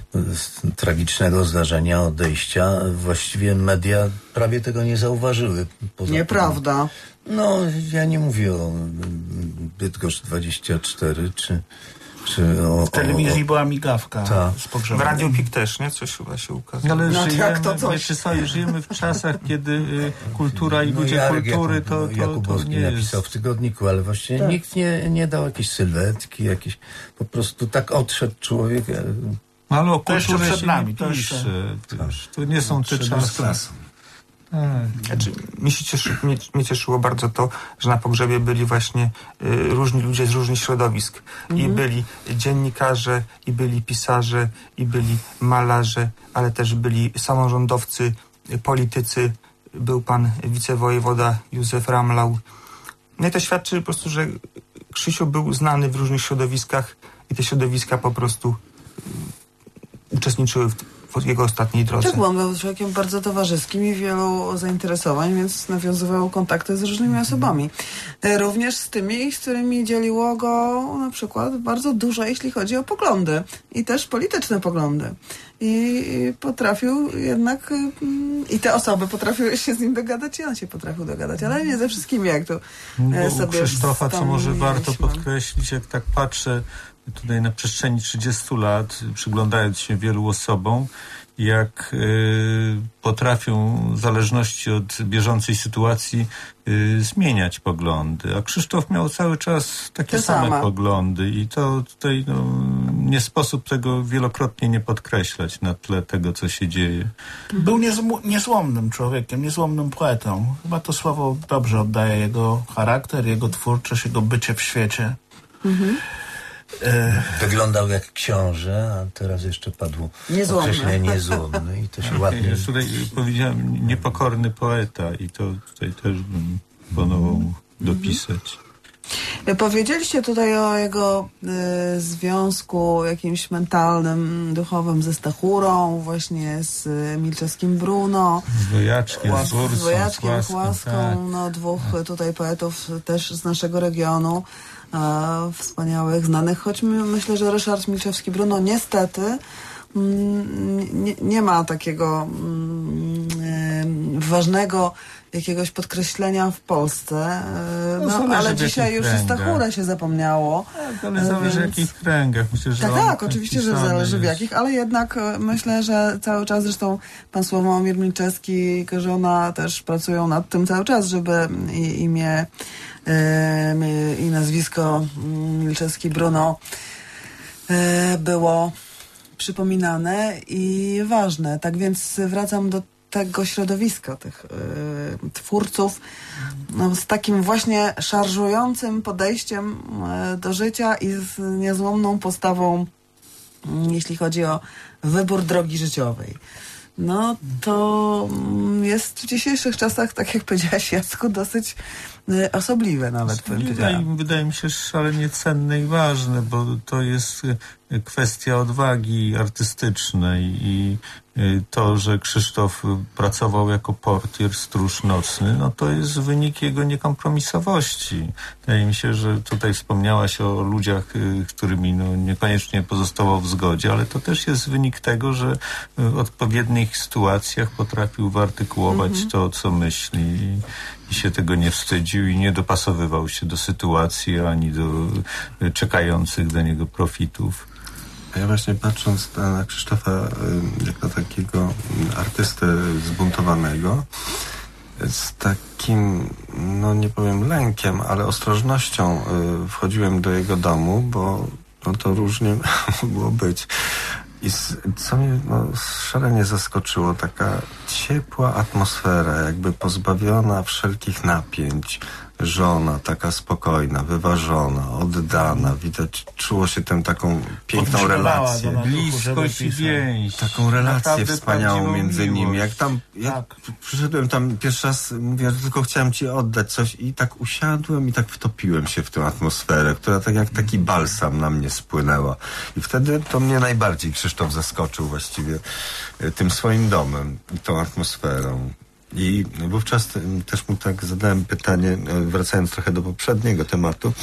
z tragicznego zdarzenia, odejścia, właściwie media prawie tego nie zauważyły. Poza Nieprawda. tym, no, ja nie mówię o Bydgoszcz dwadzieścia cztery, czy, czy o... W telewizji o, o, była migawka ta. z W pogrzebu. Radiu Pik też, nie? Coś chyba się ukazało. Ale No, żyjemy, jak to coś? wiecie sobie, żyjemy w czasach, kiedy y, kultura i no, ludzie Jarek kultury Jakub, to, to, to Jakubowski nie jest... napisał w tygodniku, ale właściwie Tak. nikt nie, nie dał jakiejś sylwetki, jakieś, po prostu tak odszedł człowiek. e, No, ale o To jeszcze kulturze przed się nami, nie to pisze. jeszcze- Wiesz, to nie są te Szedł z czasy. klasą. Tak. Znaczy, mi się cieszy, mnie, mnie cieszyło bardzo to, że na pogrzebie byli właśnie y, różni ludzie z różnych środowisk. I byli dziennikarze, i byli pisarze, i byli malarze, ale też byli samorządowcy, y, politycy. Był pan wicewojewoda Józef Ramlau. No i to świadczy po prostu, że Krzysiu był znany w różnych środowiskach i te środowiska po prostu y, uczestniczyły w, w jego ostatniej drodze. Tak, bo on był człowiekiem bardzo towarzyskim i wielu zainteresowań, więc nawiązywał kontakty z różnymi osobami. E, Również z tymi, z którymi dzieliło go na przykład bardzo dużo, jeśli chodzi o poglądy i też polityczne poglądy. I i potrafił jednak, mm, i te osoby potrafiły się z nim dogadać i on się potrafił dogadać, ale nie ze wszystkimi, jak to Bo e, u sobie Krzysztofa, co może warto wspomnieliśmy. podkreślić, jak tak patrzę tutaj na przestrzeni trzydziestu lat, przyglądając się wielu osobom, jak y, potrafią w zależności od bieżącej sytuacji y, zmieniać poglądy. A Krzysztof miał cały czas takie Te same same. poglądy i to tutaj no, nie sposób tego wielokrotnie nie podkreślać na tle tego, co się dzieje. Był niezm- niezłomnym człowiekiem, niezłomnym poetą. Chyba to słowo dobrze oddaje jego charakter, jego twórczość, jego bycie w świecie. E, Wyglądał jak książę, a teraz jeszcze padło Niezłomny. określenie niezłomny i to się ładnie... Ja tutaj powiedziałem niepokorny poeta i to tutaj też bym planował dopisać. Powiedzieliście tutaj o jego y, związku jakimś mentalnym, duchowym ze Stachurą, właśnie z y, Milczewskim Bruno, Z Wojaczkiem, z Ursą, z Wojaczkiem, Łaską, Łaską, tak. no dwóch tutaj poetów też z naszego regionu, e, wspaniałych, znanych, choć my, myślę, że Ryszard Milczewski Bruno niestety mm, nie, nie ma takiego mm, e, ważnego jakiegoś podkreślenia w Polsce, e, No, no, zależy ale w jakich dzisiaj już i kręgach. Stachurę się zapomniało. Tak, ale zależy w Więc- jakich kręgach. Myślę, że Tak, on tak, oczywiście, że pisany zależy w jest. jakich, ale jednak e, myślę, że cały czas, zresztą pan Sławomir Milczewski i Karzona też pracują nad tym cały czas, żeby i, imię e, mi- i nazwisko mm, Milczewski Bruno e, było przypominane i ważne. Tak więc wracam do tego środowiska, tych y, twórców, no, z takim właśnie szarżującym podejściem y, do życia i z niezłomną postawą, y, jeśli chodzi o wybór drogi życiowej. No to mm, jest w dzisiejszych czasach, tak jak powiedziałaś, Jacku, dosyć y, osobliwe nawet, bym Wydaje, powiedziała. wydaje mi się szalenie cenne i ważne, bo to jest e, kwestia odwagi artystycznej i e, to, że Krzysztof pracował jako portier, stróż nocny, no to jest wynik jego niekompromisowości. Wydaje mi się, że tutaj wspomniałaś o ludziach, e, którymi no, niekoniecznie pozostawał w zgodzie, ale to też jest wynik tego, że w odpowiednich sytuacjach potrafił wyartykułować Mhm. to, co myśli i, i się tego nie wstydził i nie dopasowywał się do sytuacji ani do y, czekających do niego profitów. A ja właśnie patrząc na, na Krzysztofa y, jak na takiego y, artystę zbuntowanego, z takim, no nie powiem lękiem, ale ostrożnością y, wchodziłem do jego domu, bo no to różnie mogło być. I z, co mnie no, szalenie zaskoczyło, taka ciepła atmosfera, jakby pozbawiona wszelkich napięć. Żona taka spokojna, wyważona, oddana. Widać, czuło się tę taką piękną Podgrzewała relację. go na duchu, żeby Bliskość i pisał. więź. Taką relację Naprawdę wspaniałą prawdziwą między nimi. miłość. Jak tam, ja Tak. przyszedłem tam pierwszy raz, mówię, że tylko chciałem ci oddać coś i tak usiadłem i tak wtopiłem się w tę atmosferę, która tak jak taki balsam na mnie spłynęła. I wtedy to mnie najbardziej Krzysztof zaskoczył właściwie e, tym swoim domem i tą atmosferą. I wówczas te- też mu tak zadałem pytanie, e, wracając trochę do poprzedniego tematu,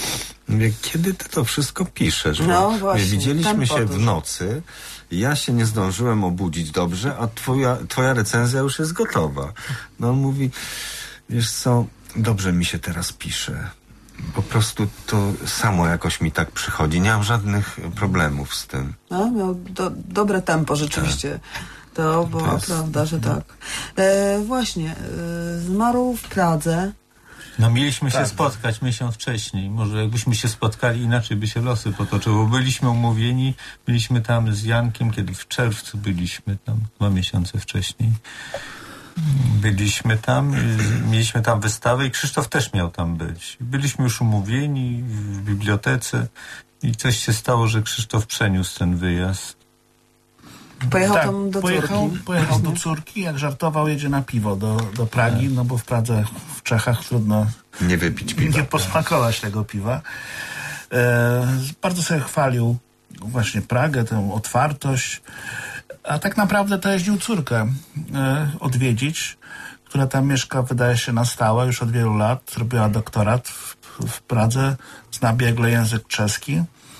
Mówię, kiedy ty to wszystko piszesz? No Bo, właśnie, mówię, widzieliśmy tempo się duże. w nocy, ja się nie zdążyłem obudzić dobrze, a twoja, twoja recenzja już jest gotowa. No on mówi, wiesz co, dobrze mi się teraz pisze. Po prostu to samo jakoś mi tak przychodzi. Nie mam żadnych problemów z tym. No, miał do, dobre tempo rzeczywiście. To była To jest- prawda, że tak. E, właśnie, e, zmarł w Pradze. No mieliśmy Tak. się spotkać miesiąc wcześniej. Może jakbyśmy się spotkali, inaczej by się losy potoczyły. Bo byliśmy umówieni, byliśmy tam z Jankiem, kiedy w czerwcu byliśmy tam, dwa miesiące wcześniej. Byliśmy tam, y, mieliśmy tam wystawę i Krzysztof też miał tam być. Byliśmy już umówieni w bibliotece i coś się stało, że Krzysztof przeniósł ten wyjazd. Pojechał Tak, tam do pojechał, córki. pojechał do córki, jak żartował, jedzie na piwo do, do Pragi, no bo w Pradze, w Czechach trudno Nie wypić piwa. nie posmakować tego piwa. E, bardzo sobie chwalił właśnie Pragę, tę otwartość, a tak naprawdę to jeździł córkę e, odwiedzić, która tam mieszka, wydaje się, na stałe już od wielu lat. Robiła doktorat w, w Pradze, zna biegle język czeski.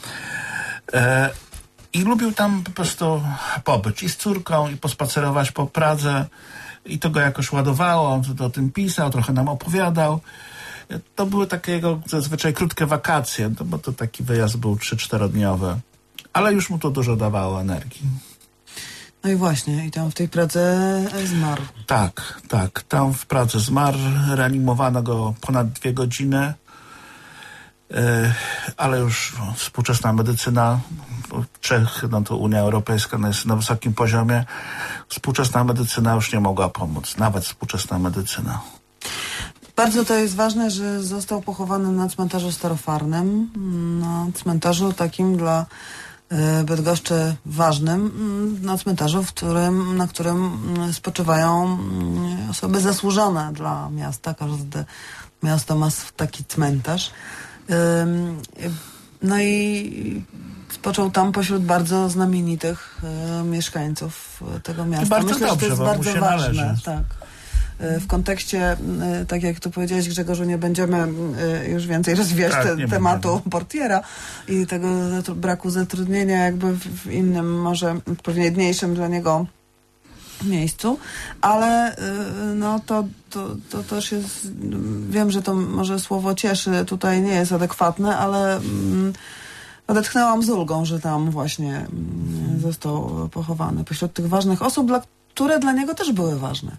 E, I lubił tam po prostu pobyć i z córką, i pospacerować po Pradze. I to go jakoś ładowało, on o tym pisał, trochę nam opowiadał. To były takie jego zazwyczaj krótkie wakacje, no bo to taki wyjazd był trzy-czterodniowy. Ale już mu to dużo dawało energii. No i właśnie, i tam w tej Pradze zmarł. Tak, tak. Tam w Pradze zmarł, reanimowano go ponad dwie godziny. Yy, ale już no, współczesna medycyna, bo Czech, no to Unia Europejska no jest na wysokim poziomie, współczesna medycyna już nie mogła pomóc, nawet współczesna medycyna. Bardzo to jest ważne, że został pochowany na cmentarzu starofarnym, na cmentarzu takim dla e, Bydgoszczy ważnym, m, na cmentarzu, w którym, na którym m, spoczywają m, osoby zasłużone dla miasta. Każde miasto ma sw- taki cmentarz. Ym, y, No i spoczął tam pośród bardzo znamienitych e, mieszkańców e, tego miasta. bardzo Myślę, dobrze, że to bo jest mu bardzo się ważne. należy. Tak. E, W kontekście, e, tak jak tu powiedziałeś, Grzegorzu, nie będziemy e, już więcej rozwijać Tak, te, nie tematu będziemy. portiera i tego zatru- braku zatrudnienia jakby w, w innym, może odpowiedniejszym dla niego miejscu, ale y, no to, to, to też jest, wiem, że to może słowo cieszy tutaj nie jest adekwatne, ale mm, odetchnęłam z ulgą, że tam właśnie mm, został pochowany pośród tych ważnych osób, dla, które dla niego też były ważne.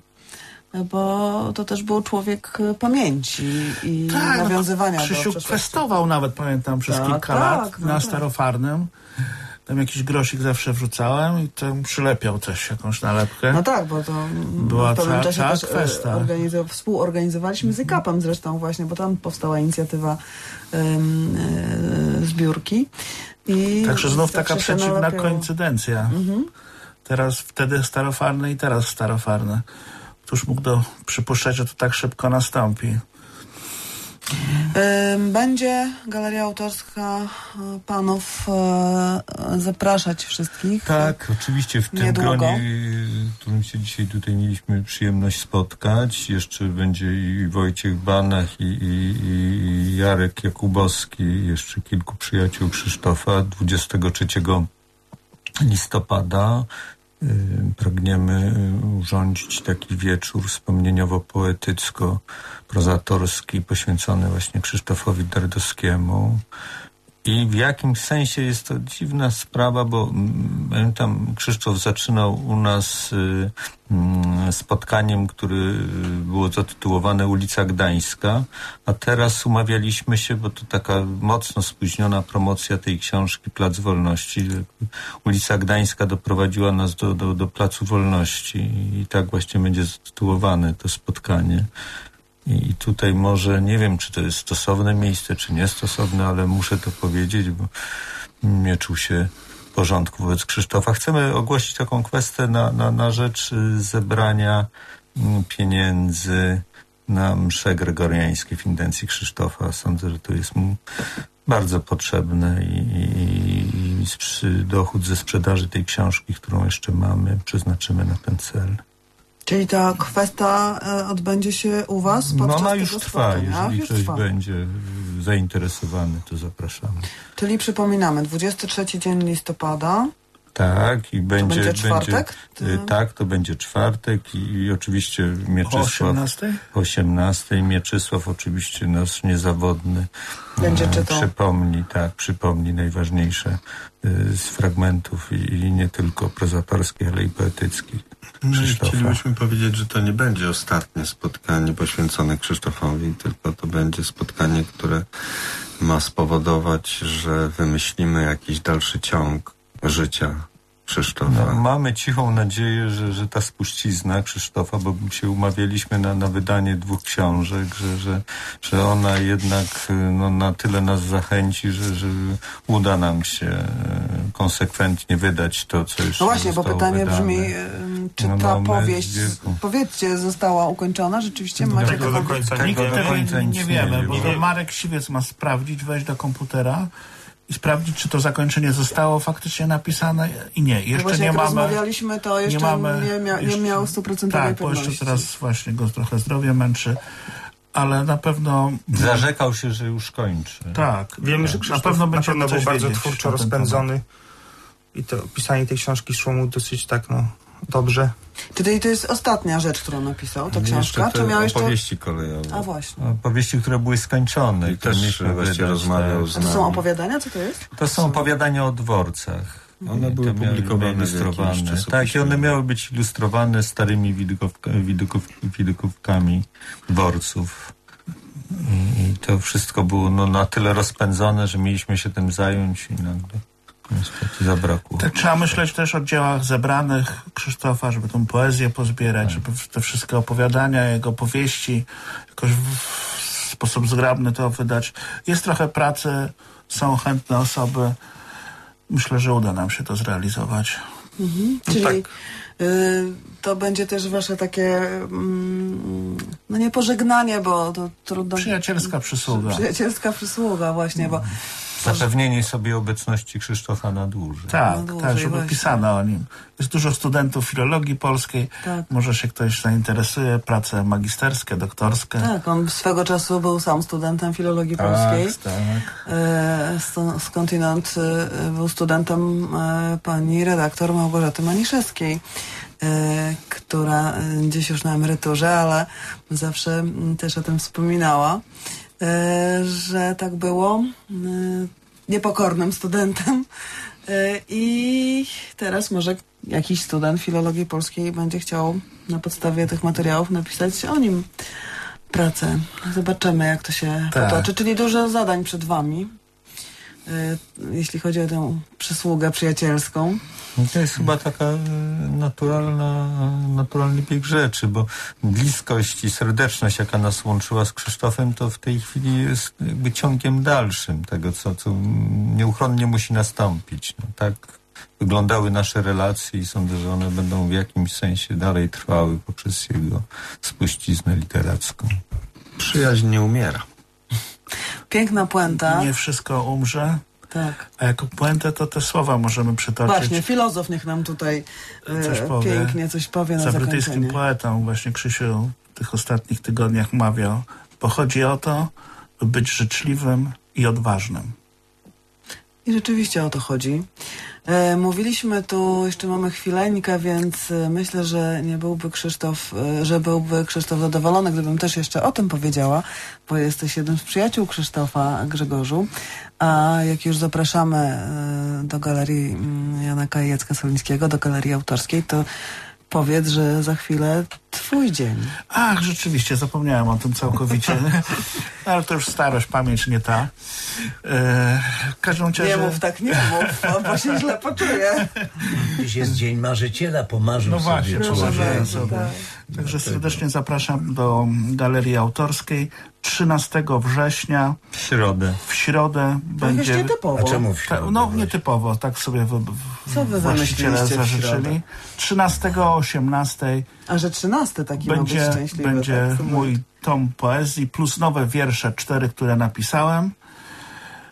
Bo to też był człowiek pamięci i Tak, nawiązywania no, do Krzysiu przeszłości. kwestował nawet, pamiętam, przez Tak, kilka tak, lat no na tak. Starofarnym. Tam jakiś grosik zawsze wrzucałem i tam przylepiał też jakąś nalepkę. No tak, bo to Była w pewnym cała- czasie cała też e, kwestia. organizo- współorganizowaliśmy z IKAP-em zresztą właśnie, bo tam powstała inicjatywa em, e, zbiórki. I Także znów zawsze taka się przeciwna nalepiało. koincydencja. Mhm. Teraz wtedy starofarne i teraz starofarne. Któż mógł do, przypuszczać, że to tak szybko nastąpi? Em, Będzie Galeria Autorska e, panów e, zapraszać wszystkich. Tak, oczywiście w tym Niedługo. gronie, w którym się dzisiaj tutaj mieliśmy przyjemność spotkać. Jeszcze będzie i Wojciech Banach, i, i, i Jarek Jakubowski, i jeszcze kilku przyjaciół Krzysztofa. dwudziestego trzeciego listopada y, pragniemy urządzić taki wieczór wspomnieniowo-poetycko-prozatorski poświęcony właśnie Krzysztofowi Dardowskiemu. I w jakimś sensie jest to dziwna sprawa, bo mm, pamiętam, Krzysztof zaczynał u nas y, y, spotkaniem, które było zatytułowane Ulica Gdańska, a teraz umawialiśmy się, bo to taka mocno spóźniona promocja tej książki Plac Wolności. Ulica Gdańska doprowadziła nas do, do, do Placu Wolności i tak właśnie będzie zatytułowane to spotkanie. I tutaj może, nie wiem, czy to jest stosowne miejsce, czy niestosowne, ale muszę to powiedzieć, bo nie czuł się w porządku wobec Krzysztofa. Chcemy ogłosić taką kwestię na, na, na rzecz zebrania pieniędzy na msze gregoriańskie w intencji Krzysztofa. Sądzę, że to jest mu bardzo potrzebne i, i, i dochód ze sprzedaży tej książki, którą jeszcze mamy, przeznaczymy na ten cel. Czyli ta kwesta e, odbędzie się u was podczas No ona już tego trwa, spotkania? jeżeli Już ktoś trwa. będzie zainteresowany, to zapraszamy. Czyli przypominamy, dwudziesty trzeci dzień listopada. Tak, i będzie... będzie czwartek? Będzie, To- tak, to będzie czwartek i, i oczywiście O Mieczysław... osiemnastej? O osiemnastej. Mieczysław oczywiście nasz niezawodny Będzie e, czytał. przypomni, tak, przypomni najważniejsze e, z fragmentów i, i nie tylko prozatorskich, ale i poetyckich. No i Krzysztofa. chcielibyśmy powiedzieć, że to nie będzie ostatnie spotkanie poświęcone Krzysztofowi, tylko to będzie spotkanie, które ma spowodować, że wymyślimy jakiś dalszy ciąg życia Krzysztofa. No, mamy cichą nadzieję, że, że ta spuścizna Krzysztofa, bo się umawialiśmy na, na wydanie dwóch książek, że, że, że ona jednak no, na tyle nas zachęci, że, że uda nam się e, konsekwentnie wydać to, co już No właśnie, bo zostało pytanie wydane. brzmi, ym, czy No, ta no, my powieść, wielką- powiedzcie, została ukończona? Rzeczywiście macie Tego do taką... końca nie Nikt Tego do tego końca nie, nic nie nie wiemy, wie, bo bo- to Marek Siwiec ma sprawdzić, wejść do komputera i sprawdzić, czy to zakończenie zostało faktycznie napisane i nie. No Jeszcze właśnie, nie jak mamy... rozmawialiśmy, to jeszcze nie, mamy, mia, nie jeszcze- miał stuprocentowej Tak, bo pewności. jeszcze teraz właśnie go trochę zdrowie męczy, ale na pewno... Zarzekał się, że już kończy. Tak, Wiemy, że na Krzysztof pewno na będzie pewno był coś bardzo wiedzieć twórczo na ten rozpędzony i to pisanie tej książki szło mu dosyć tak, no, dobrze. Czyli to jest ostatnia rzecz, którą napisał, ta Jeszcze książka? te Czy miał jeszcze... Opowieści kolejowe. A właśnie. Opowieści, które były skończone. I które też mieliśmy właśnie wydać, rozmawiał tak. z A to nami. są opowiadania? Co to jest? To są opowiadania o dworcach. One I były to miały publikowane być w jakimś ilustrowane. czasopiśmie. Tak, i one miały być ilustrowane starymi widokówka, widoków, widokówkami dworców. I, I to wszystko było no, na tyle rozpędzone, że mieliśmy się tym zająć i nagle niestety zabrakło. Tak, trzeba myśleć też o dziełach zebranych Krzysztofa, żeby tą poezję pozbierać, żeby te wszystkie opowiadania, jego powieści jakoś w sposób zgrabny to wydać. Jest trochę pracy, są chętne osoby. Myślę, że uda nam się to zrealizować. Mhm. No Czyli tak. y, to będzie też wasze takie, mm, no nie pożegnanie, bo to trudno... Przyjacielska przysługa. Przyjacielska przysługa, właśnie, bo Zapewnienie sobie obecności Krzysztofa na dłużej. Tak, No dłużej, tak, żeby właśnie. pisano o nim. Jest dużo studentów filologii polskiej. Tak. Może się ktoś zainteresuje. Prace magisterskie, doktorskie. tak, on swego czasu był sam studentem filologii polskiej. Tak, tak. E, sto- skądinąd e, był studentem e, pani redaktor Małgorzaty Maniszewskiej, e, która e, dziś już na emeryturze, ale zawsze m, też o tym wspominała, e, że tak było, e, niepokornym studentem e, i teraz może jakiś student filologii polskiej będzie chciał na podstawie tych materiałów napisać o nim pracę. Zobaczymy, jak to się Tak. potoczy. Czyli dużo zadań przed wami, y, jeśli chodzi o tę przysługę przyjacielską. No to jest chyba taka e, naturalna, naturalny bieg rzeczy, bo bliskość i serdeczność, jaka nas łączyła z Krzysztofem, to w tej chwili jest jakby ciągiem dalszym tego, co, co nieuchronnie musi nastąpić. No, tak wyglądały nasze relacje i sądzę, że one będą w jakimś sensie dalej trwały poprzez jego spuściznę literacką. Przyjaźń nie umiera. Piękna puenta. Nie wszystko umrze. Tak. A jako puentę to te słowa możemy przytoczyć. Właśnie, filozof niech nam tutaj e, Coś powie. pięknie coś powie na Za brytyjskim zakończenie. poetą właśnie Krzysiu w tych ostatnich tygodniach mawiał, bo chodzi o to, by być życzliwym i odważnym. I rzeczywiście o to chodzi. E, mówiliśmy tu, jeszcze mamy chwileńkę, więc e, myślę, że nie byłby Krzysztof, e, że byłby Krzysztof zadowolony, gdybym też jeszcze o tym powiedziała, bo jesteś jednym z przyjaciół Krzysztofa, Grzegorzu. A jak już zapraszamy e, do galerii mm, Jana Kajecka-Solińskiego, do galerii autorskiej, to powiedz, że za chwilę twój dzień. Ach, rzeczywiście, zapomniałem o tym całkowicie. Ale to już starość, pamięć nie ta. E, w każdym razie... Nie mów tak, nie mów, bo się źle poczuję. Dziś jest Dzień Marzyciela, pomarzył No sobie właśnie, człowiek. pomarzyłem sobie. Także serdecznie zapraszam do Galerii Autorskiej. trzynastego września W środę. w środę To jest będzie... nietypowo. A czemu w Ta, środę? no nietypowo, tak sobie w, w, Co wy właściciele wymyśliliście w środę? zażyczyli. trzynastego o osiemnastej A że trzynasty taki ma będzie, być szczęśliwy. będzie tak? mój tom poezji plus nowe wiersze, cztery, które napisałem.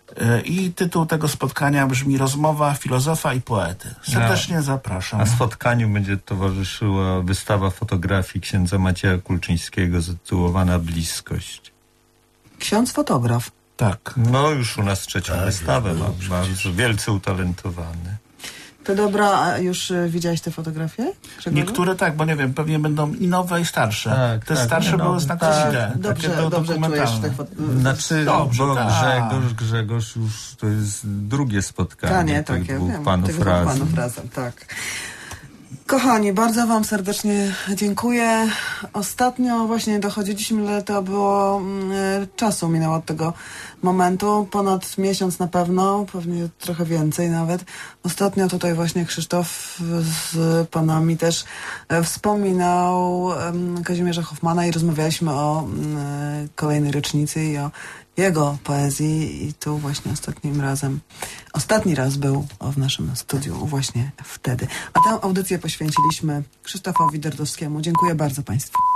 I tytuł tego spotkania brzmi Rozmowa filozofa i poety. Serdecznie zapraszam. A spotkaniu będzie towarzyszyła wystawa fotografii księdza Macieja Kulczyńskiego zatytułowana Bliskość. Ksiądz fotograf. Tak. No już u nas trzecią Tak, wystawę jest, ma, przecież. bardzo wielce utalentowany. To dobra, a już y, widziałeś te fotografie? Grzegorzu? Niektóre tak, bo nie wiem, pewnie będą i nowe, i starsze. Tak, Te tak, starsze nie, były no, znakomite. Tak, dobrze, takie do- dobrze czujesz dokumentalne. te fot- Znaczy, Dobrze, bo tak. Grzegorz, Grzegorz już to jest drugie spotkanie Kanie, tych tak, ja dwóch wiem. panów tych dwóch razem. panów razem, tak. Kochani, bardzo wam serdecznie dziękuję. Ostatnio właśnie dochodziliśmy, ile to było mm, czasu minęło od tego momentu. Ponad miesiąc na pewno, pewnie trochę więcej nawet. Ostatnio tutaj właśnie Krzysztof z panami też e, wspominał em, Kazimierza Hoffmana i rozmawialiśmy o mm, kolejnej rocznicy i o jego poezji i tu właśnie ostatnim razem, ostatni raz był w naszym studiu właśnie wtedy. A tę audycję poświęciliśmy Krzysztofowi Derdowskiemu. Dziękuję bardzo Państwu.